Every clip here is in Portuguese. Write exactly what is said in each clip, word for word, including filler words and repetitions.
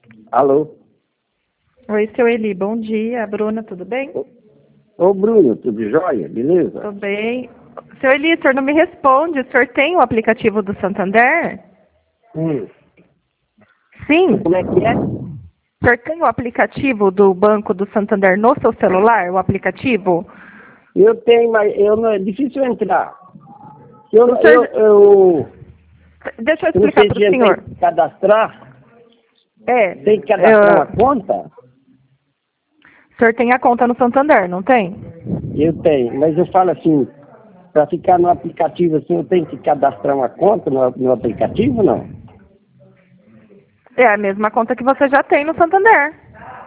Alô? Oi, seu Eli, bom dia. Bruna, tudo bem? Ô, ô Bruno, tudo jóia? Beleza? Tudo bem. Seu Eli, o senhor não me responde. O senhor tem o aplicativo do Santander? Hum. Sim. Como é que é? O senhor tem o aplicativo do Banco do Santander no seu celular, o aplicativo? Eu tenho, mas eu não, é difícil entrar. Eu, O senhor- eu, eu, Deixa eu eu não explicar sei para se o eu senhor. tenho que cadastrar. É, Tem que cadastrar eu- uma conta? o senhor tem a conta no Santander, não tem? Eu tenho, mas eu falo assim, para ficar no aplicativo assim, eu tenho que cadastrar uma conta no, no aplicativo, não? É a mesma conta que você já tem no Santander.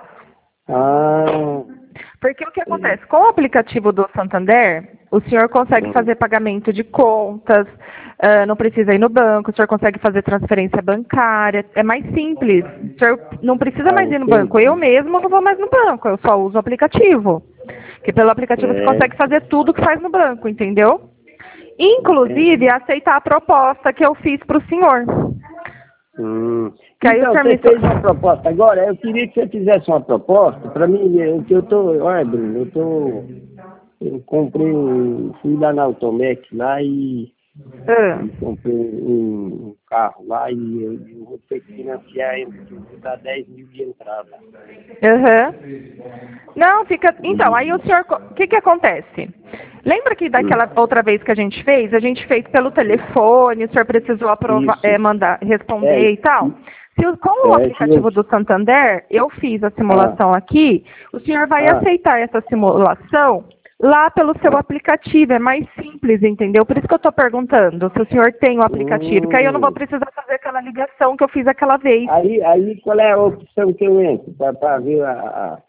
Ah, Porque o que acontece? Com o aplicativo do Santander, o senhor consegue hum, fazer pagamento de contas, ah, não precisa ir no banco, o senhor consegue fazer transferência bancária, é mais simples. O senhor não precisa ah, mais ir no banco. Eu entendi. mesmo não vou mais no banco, eu só uso o aplicativo. Porque pelo aplicativo você É, consegue fazer tudo que faz no banco, entendeu? Inclusive, entendi. aceitar a proposta que eu fiz para o senhor. Hum. Que aí o Então, senhor você me... fez uma proposta agora, eu queria que você fizesse uma proposta, para mim, eu, que eu tô, olha, Bruno, eu tô, eu comprei, um- fui lá na Automec lá e, Ah. e comprei um, um carro lá e eu, eu vou ter que financiar, eu vou dar dez mil de entrada. Aham. Não, fica. Então, aí o E, senhor. O que que acontece? Lembra que hum, daquela outra vez que a gente fez, a gente fez pelo telefone, o senhor precisou aprovar, isso, é, mandar, é, responder e tal? isso, Se o- com o é, isso aplicativo mesmo. do Santander, eu fiz a Ah, simulação aqui, o senhor vai ah, aceitar essa simulação lá pelo seu ah, aplicativo, é mais simples, entendeu? Por isso que eu estou perguntando se o senhor tem o aplicativo, que aí eu não vou hum. precisar fazer aquela ligação que eu fiz aquela vez. Aí, aí qual é a opção que eu entro para ver a, a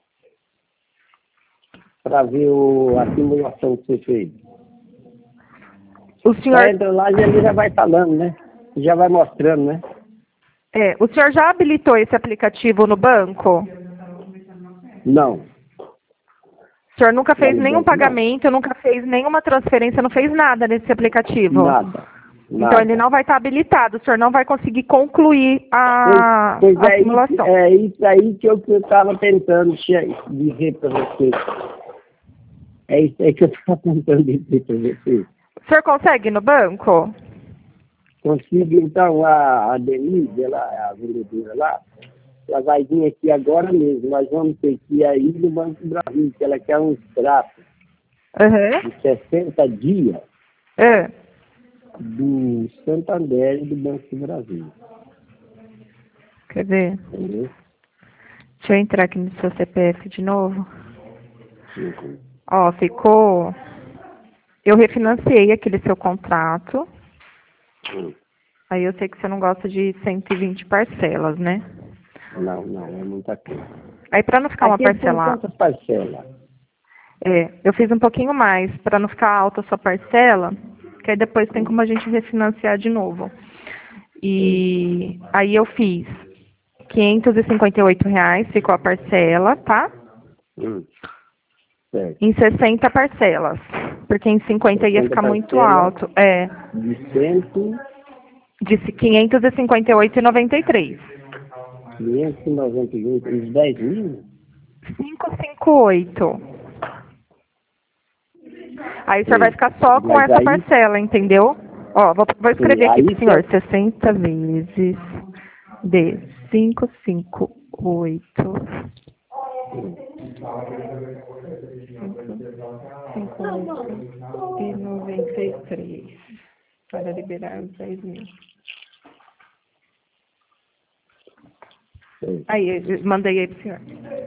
para ver o, a simulação que você fez? O Só senhor entra lá e ele já vai falando, né? Já vai mostrando, né? É, o senhor já habilitou esse aplicativo no banco? Não, O senhor nunca lá fez no nenhum banco não. pagamento, nunca fez nenhuma transferência, não fez nada nesse aplicativo. Nada, Então ele nada. não vai estar habilitado, o senhor não vai conseguir concluir Pois, a, pois a é, isso, simulação. é isso aí que eu estava tentando che- dizer para você. É isso aí que eu estava tentando dizer para você. O senhor consegue ir no banco? Consigo, então, a, a Denise, ela, a vendedora lá, ela vai vir aqui agora mesmo. Nós vamos ter que ir aí no Banco do Brasil, que ela quer um extrato Aham. de sessenta dias É. do Santander e do Banco do Brasil. Quer ver? Entendeu? Deixa eu entrar aqui no seu C P F de novo. Uhum. Ó, ficou... Eu refinanciei aquele seu contrato. Uhum. Aí eu sei que você não gosta de cento e vinte parcelas, né? Não, não, é muita coisa. Aí para não ficar uma Aqui ele tem parcela, quantas parcelas? é, eu fiz um pouquinho mais para não ficar alta a sua parcela, que aí depois tem como a gente refinanciar de novo. E aí eu fiz quinhentos e cinquenta e oito reais, ficou a parcela, tá? Hum, certo. Em sessenta parcelas, porque em cinquenta ia sessenta ficar muito parcelas alto. É, de cem, de quinhentos e cinquenta e oito reais e noventa e três. quinhentos e noventa e oito, uns dez mil? quinhentos e cinquenta e oito. Aí o senhor vai Sim. ficar só com Mas essa aí, parcela, entendeu? Ó, vou, vou sim, escrever aqui pro aí senhor. você... sessenta vezes de quinhentos e cinquenta e oito. cinquenta e oito e noventa e três. Para liberar os dez mil. Sim. Aí, eu mandei aí pro senhor.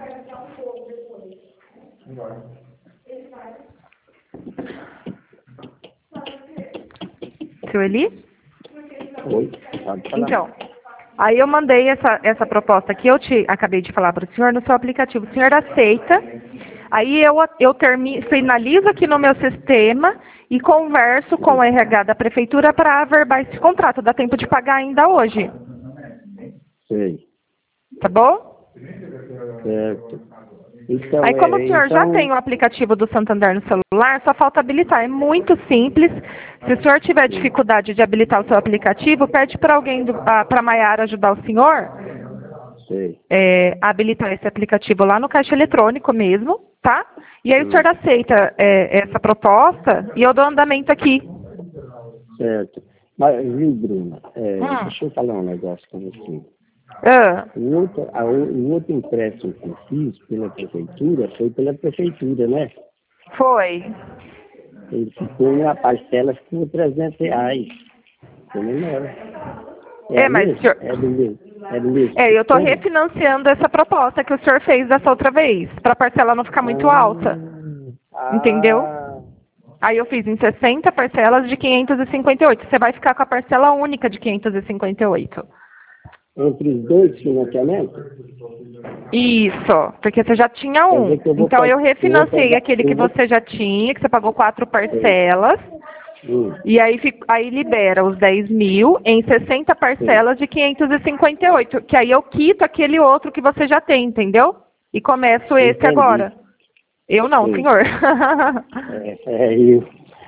Seu Eli? Oi, pode falar. Então, aí eu mandei essa, essa proposta que eu te acabei de falar para o senhor no seu aplicativo. O senhor aceita, aí eu, eu termino, finalizo aqui no meu sistema e converso com o R H da prefeitura para averbar esse contrato. Dá tempo de pagar ainda hoje, Sei, tá bom? certo. Então, Aí como o é, senhor já então, tem o aplicativo do Santander no celular, só falta habilitar. É muito simples. Se o senhor tiver sim. dificuldade de habilitar o seu aplicativo, pede para alguém, para a Maiara ajudar o senhor. Sei. é, habilitar esse aplicativo lá no caixa eletrônico mesmo, tá? E aí o Hum. senhor aceita é, essa proposta e eu dou andamento aqui. Certo. Mas, viu, Bruna, é, Hum. deixa eu falar um negócio com você. Ah, O outro, a, o outro empréstimo que eu fiz pela prefeitura foi pela prefeitura, né? foi. Ele ficou, na parcela ficou trezentos reais. Foi menor. É, a mas mesma? o senhor- É do mesmo. É do mesmo. É, eu estou sistema? refinanciando essa proposta que o senhor fez dessa outra vez, para a parcela não ficar muito alta. Ah, Entendeu? ah, Aí eu fiz em sessenta parcelas de quinhentos e cinquenta e oito. Você vai ficar com a parcela única de quinhentos e cinquenta e oito. entre os dois financiamentos? Isso, porque você já tinha Quer um. dizer que eu vou Então pe- eu eu vou refinanciei pegar- aquele eu que vou- você já tinha, que você pagou quatro parcelas. Hum, E aí, fica- aí libera os dez mil em sessenta parcelas de quinhentos e cinquenta e oito. Que aí eu quito aquele outro que você já tem, entendeu? E começo esse Entendi. agora. Eu não, Sim. senhor. É, é isso.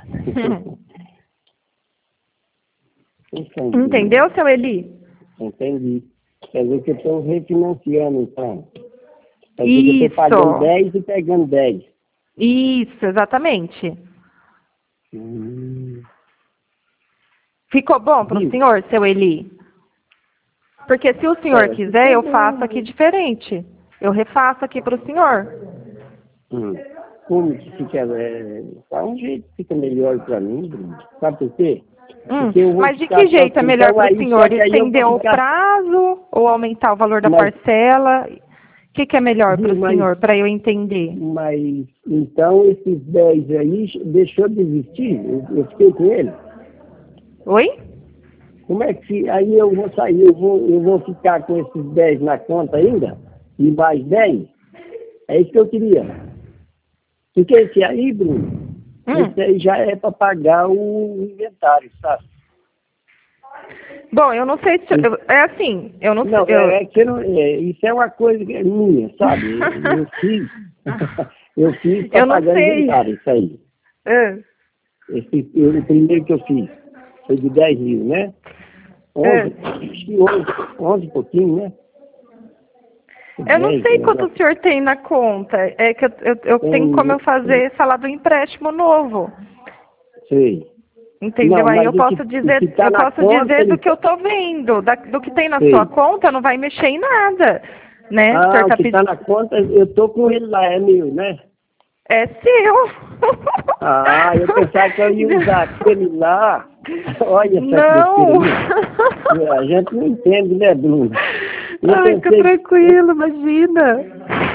Entendi. Entendeu, seu Eli? Entendi. Quer dizer que eu estou refinanciando, então. Quer dizer que eu Isso. estou pagando dez e pegando dez. Isso, exatamente. Hum, Ficou bom para o Viu? senhor, seu Eli? Porque se o senhor É, quiser, ficou eu bom. faço aqui diferente. Eu refaço aqui para o senhor. hum. Como que fica? É, dá um jeito que fica melhor para mim, Bruno. Sabe por quê? Hum, Porque eu vou mas de ficar que só jeito é assim, melhor então, para o aí, senhor? só que aí eu Estender vou o ficar- prazo ou aumentar o valor da Mas- parcela? O que, que é melhor para o Mas- senhor, para eu entender? Mas, então, esses dez aí deixou de existir? Eu, eu fiquei com ele? Oi? Como é que, aí eu vou sair, eu vou, eu vou ficar com esses dez na conta ainda? E mais dez? É isso que eu queria. Porque esse aí, Bruno, Hum. esse aí já é para pagar o inventário, sabe? Bom, eu não sei se... eu- é assim, eu não, Não, sei... eu- é, é que eu não, é, isso é uma coisa que é minha, sabe? Eu, eu fiz, eu fiz para Eu não pagar sei. inventário, isso aí. Ah, Esse, eu, o primeiro que eu fiz foi de dez mil, né? onze, acho que onze, onze e pouquinho, né? eu não dez, sei né? quanto o senhor tem na conta. É que eu, eu, eu Tem- tenho como eu fazer falar do empréstimo novo. Sei. Entendeu? Não, Aí mas eu o posso que- o dizer, que tá eu na posso conta, dizer do ele- que eu tô vendo, da- do que tem na Sei. sua conta, não vai mexer em nada, né? O Ah, senhor o tá que pedi- está na conta, eu tô com ele lá, é meu, né? É seu. Ah, eu pensava que eu ia usar aquele lá. Olha essa Não. besteira. A gente não entende, né, Bruno? Eu Ai, fica pensei- tranquilo, imagina.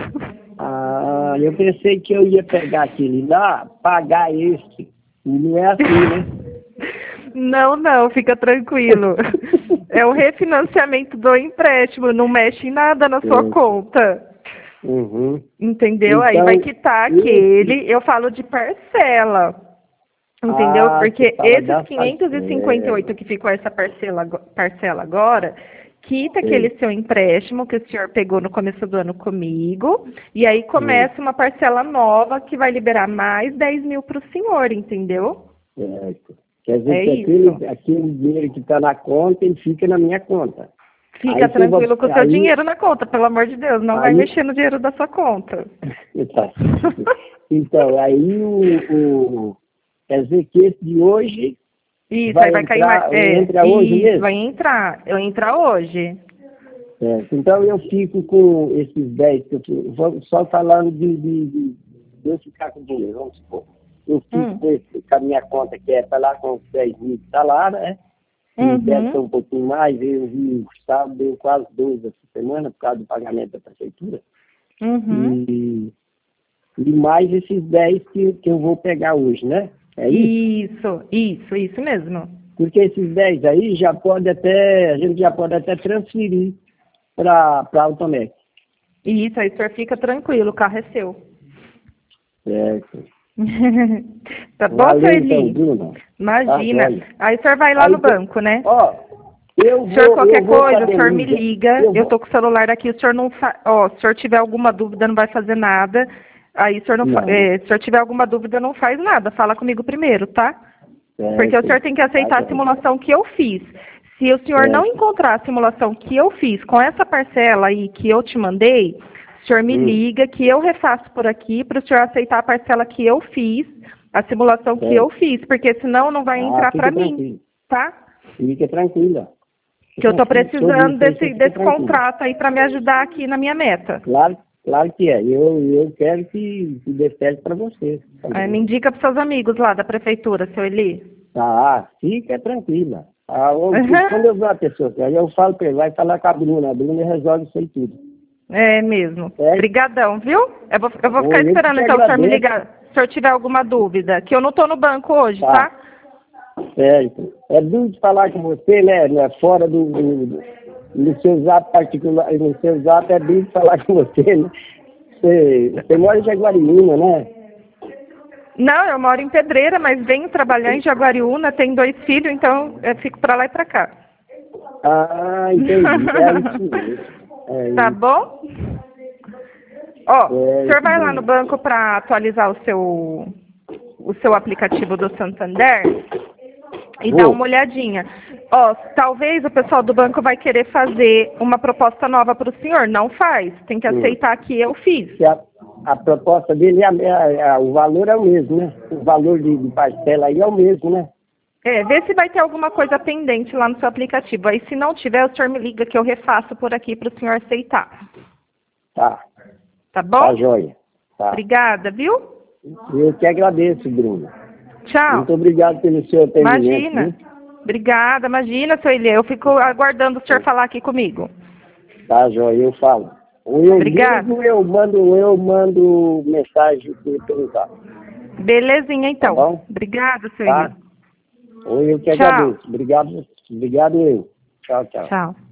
Ah, eu pensei que eu ia pegar aquele lá, pagar esse. E não é assim, né? Não, não, fica tranquilo. É o refinanciamento do empréstimo, não mexe em nada na sua Sim. conta. Uhum. Entendeu? Aí Então, vai quitar esse- aquele, eu falo de parcela. Entendeu? Ah, Porque você fala da esses quinhentos e cinquenta e oito que ficou essa parcela, ago- parcela agora, quita aquele seu empréstimo que o senhor pegou no começo do ano comigo, e aí começa uma parcela nova que vai liberar mais dez mil para o senhor, entendeu? Certo. Quer dizer É que isso. aquele, aquele dinheiro que está na conta, ele fica na minha conta. Fica Aí você tranquilo vai- com o seu aí- dinheiro na conta, pelo amor de Deus, não vai aí- mexer no dinheiro da sua conta. Tá. Então, aí o, o- quer dizer que esse de hoje Isso, vai aí vai cair entrar- mais. É, entra hoje isso, mesmo? vai entrar. Eu entrar hoje. Certo. Então eu fico com esses dez, que eu fico- vamos só falando de, de, de, de eu ficar com dinheiro, vamos supor. Eu fico Hum. com, esse, com a minha conta que é para lá com os dez mil que está lá, né? E Uhum. deve ser um pouquinho mais, eu vi o sábado, deu quase dois essa semana por causa do pagamento da prefeitura. Uhum. E, e mais esses dez que, que eu vou pegar hoje, né? É isso? Isso, isso, isso mesmo. Porque esses dez aí já pode até, a gente já pode até transferir para a Automec. Isso, aí o senhor fica tranquilo, o carro é seu. Certo. Tá bom, Valeu, seu então, Eli? Bruna. Imagina. Tá, joia. Aí o senhor vai lá Aí no tem- banco, né? Ó, eu O senhor, vou, qualquer eu vou coisa, pra o senhor me Denise. liga. Eu Eu, vou- tô com o celular aqui, o senhor não fa... Ó, se o senhor tiver alguma dúvida, não vai fazer nada. Aí, o senhor não, fa- Não. é, se o senhor tiver alguma dúvida, não faz nada. Fala comigo primeiro, tá? Certo. Porque o senhor tem que aceitar Tá, a simulação que eu fiz. Se o senhor É. não encontrar a simulação que eu fiz com essa parcela aí que eu te mandei, o senhor me Hum. liga que eu refaço por aqui para o senhor aceitar a parcela que eu fiz, a simulação que Certo. eu fiz, porque senão não vai Ah, entrar fique para mim, tranquilo. tá? Fique tranquila. Que eu estou Tranquilo, precisando sobre isso aí, desse, fique desse tranquila. contrato aí para me ajudar aqui na minha meta. Claro, claro que é. Eu, eu quero que, que dê certo para você. É, me indica para seus amigos lá da prefeitura, seu Eli. Tá, fica tranquila. Ah, eu- Uhum. Quando eu vou a pessoa, aí eu falo para ele, vai falar com a Bruna, a Bruna resolve isso aí tudo. É mesmo. É? Obrigadão, viu? Eu vou, eu vou Ô, ficar eu que esperando te então o senhor me agradeço. ligar, se o senhor tiver alguma dúvida, que eu não estou no banco hoje, Tá. tá? Certo. É duro de falar com você, né? né, Fora do, do, do seu zap particular, no seu zap é duro de falar com você, né? Você, você mora em Jaguariúna, né? Não, eu moro em Pedreira, mas venho trabalhar em Jaguariúna, tenho dois filhos, então eu fico para lá e para cá. Ah, entendi. É isso mesmo. É Tá isso. bom? Ó, É o senhor isso vai lá mesmo. no banco para atualizar o seu, o seu aplicativo do Santander e dar Vou. uma olhadinha. Ó, talvez o pessoal do banco vai querer fazer uma proposta nova para o senhor. Não faz. Tem que Hum. aceitar que eu fiz. Que a, a proposta dele, é, a- é a- o valor é o mesmo, né? O valor de, de parcela aí é o mesmo, né? É, vê se vai ter alguma coisa pendente lá no seu aplicativo. Aí, se não tiver, o senhor me liga que eu refaço por aqui para o senhor aceitar. Tá. Tá bom? Tá joia. Tá. Obrigada, viu? Eu que agradeço, Bruno. Tchau. Muito obrigado pelo seu atendimento. Imagina. Viu? Obrigada, imagina, seu Elie. Eu fico aguardando o senhor falar aqui comigo. Tá joia, eu falo. Ou eu Obrigada. ligo, eu mando, eu mando mensagem pelo zap. Belezinha, então. Tá bom? Obrigada, seu Tá? Elie. Ou eu que Tchau. agradeço. Obrigado, obrigado eu. Tchau, tchau. Tchau.